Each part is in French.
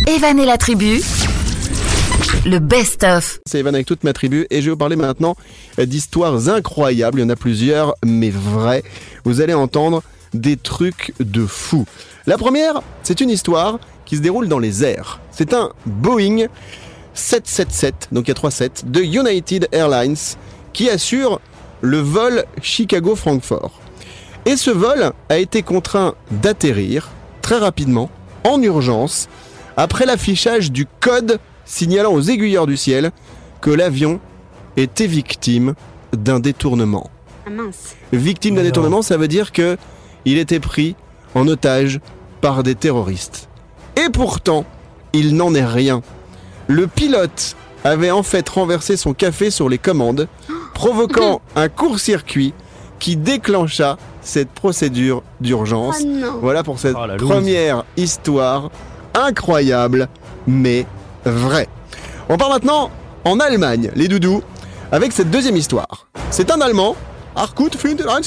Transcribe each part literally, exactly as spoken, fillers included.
Evan et la tribu, le best-of. C'est Evan avec toute ma tribu et je vais vous parler maintenant d'histoires incroyables. Il y en a plusieurs, mais vraies. Vous allez entendre des trucs de fou. La première, c'est une histoire qui se déroule dans les airs. C'est un Boeing sept cent soixante-dix-sept, donc il y a trois sept, de United Airlines qui assure le vol Chicago-Francfort. Et ce vol a été contraint d'atterrir très rapidement, en urgence, après l'affichage du code signalant aux aiguilleurs du ciel que l'avion était victime d'un détournement. Ah mince. Victime d'un Non. détournement, ça veut dire que il était pris en otage par des terroristes. Et pourtant, il n'en est rien. Le pilote avait en fait renversé son café sur les commandes, provoquant un court-circuit qui déclencha cette procédure d'urgence. Oh non. Voilà pour cette Oh, la loose. première histoire incroyable, mais vraie. On part maintenant en Allemagne, les doudous, avec cette deuxième histoire. C'est un Allemand, Choucroute.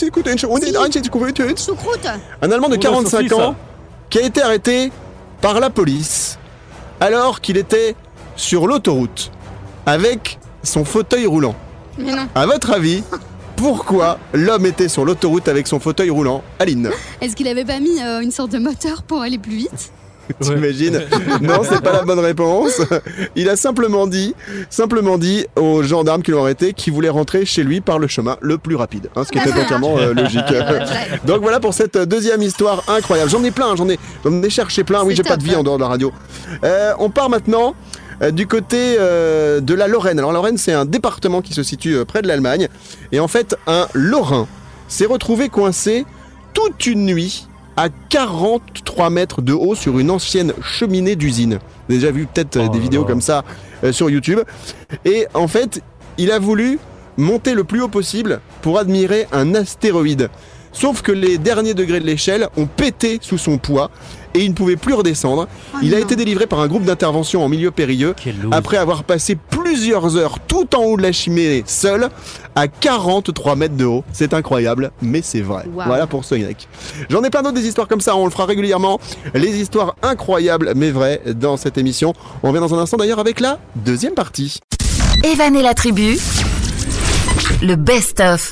un Allemand de Oh, quarante-cinq Sophie, ça. ans, qui a été arrêté par la police alors qu'il était sur l'autoroute avec son fauteuil roulant. Mais non. À votre avis, pourquoi l'homme était sur l'autoroute avec son fauteuil roulant? Aline, Est-ce qu'il avait pas mis euh, une sorte de moteur pour aller plus vite? t'imagines? Non, c'est pas la bonne réponse. Il a simplement dit, simplement dit aux gendarmes qui l'ont arrêté qu'il voulait rentrer chez lui par le chemin le plus rapide, hein, ce qui était entièrement euh, logique. Donc voilà pour cette deuxième histoire incroyable. J'en ai plein, j'en ai, j'en ai cherché plein. Oui, C'est j'ai pas top. de vie en dehors de la radio. Euh, on part maintenant euh, du côté euh, de la Lorraine. Alors la Lorraine, c'est un département qui se situe euh, près de l'Allemagne. Et en fait, un Lorrain s'est retrouvé coincé toute une nuit à quarante-trois mètres de haut sur une ancienne cheminée d'usine. Vous avez déjà vu peut-être euh, Oh des là vidéos là. comme ça euh, sur YouTube. Et en fait, il a voulu monter le plus haut possible pour admirer un astéroïde. Sauf que les derniers degrés de l'échelle ont pété sous son poids et il ne pouvait plus redescendre. Oh il a non. été délivré par un groupe d'intervention en milieu périlleux Quelle loose. après avoir passé plusieurs heures tout en haut de la cheminée, seul, à quarante-trois mètres de haut. C'est incroyable, mais c'est vrai. Wow. Voilà pour Soignec. J'en ai plein d'autres des histoires comme ça, on le fera régulièrement. Les histoires incroyables, mais vraies, dans cette émission. On revient dans un instant d'ailleurs avec la deuxième partie. Evan et la tribu, le best-of.